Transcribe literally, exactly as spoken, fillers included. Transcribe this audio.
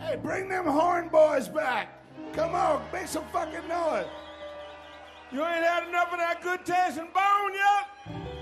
Hey, bring them horn boys back. Come on, make some fucking noise. You ain't had enough of that good taste and bone yet?